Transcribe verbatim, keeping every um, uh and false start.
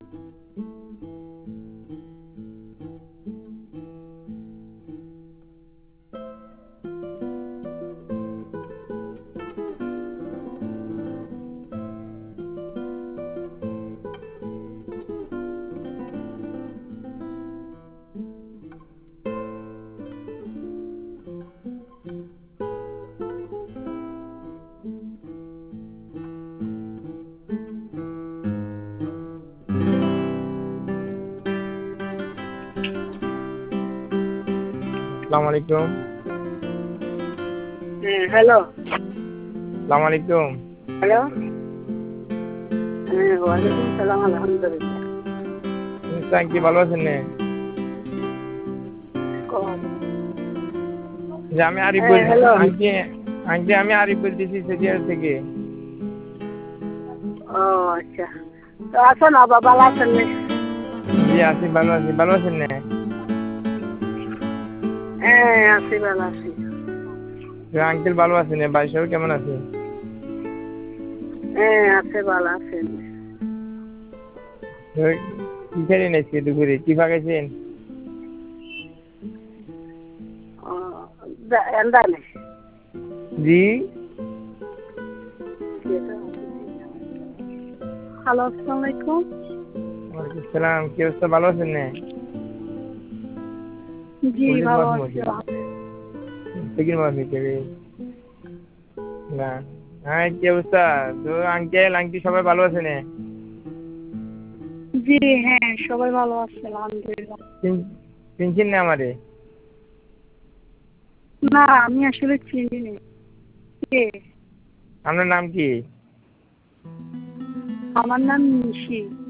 আসসালামু আলাইকুম। হ্যাঁ হ্যালো। আসসালামু আলাইকুম। হ্যালো। হ্যাঁ ওয়ালাইকুম সালাম, আলহামদুলিল্লাহ। কি ভালো আছেন না? যে আমি আরিফ হ্যাঁ বলছি, হ্যালো। আন্টি আন্টি আমি আরিফ বলতেছি সেজিয়ার থেকে। ও আচ্ছা, তো আছেন আবার ভালো আছেন না? জি আছি, ভালো আছি। ভালো আছেন না? হ্যাঁ আছি, ভালো আছি। আঙ্কেল ভালো আছেন? ভাই সবাই কেমন আছে? হ্যাঁ আছে, ভালো আছেন। কি খেলেন আজকে দুপুরে? কি পাকাইছেন? ও এন্দা নেই। জি হ্যালো, আসসালামু আলাইকুম। ওয়ালাইকুম সালাম। কি অবস্থা, ভালো আছেন না? জি ভালো আছি। চিকেন মাছ খেয়ে না। হ্যাঁ কি অবস্থা? তো আঙ্কেল আন্টি সবাই ভালো আছে না? জি হ্যাঁ সবাই ভালো আছে আলহামদুলিল্লাহ। চিনছেন না আমারে? না আমি আসলে চিনি না। আপনার নাম কি? আমার নাম নিশি।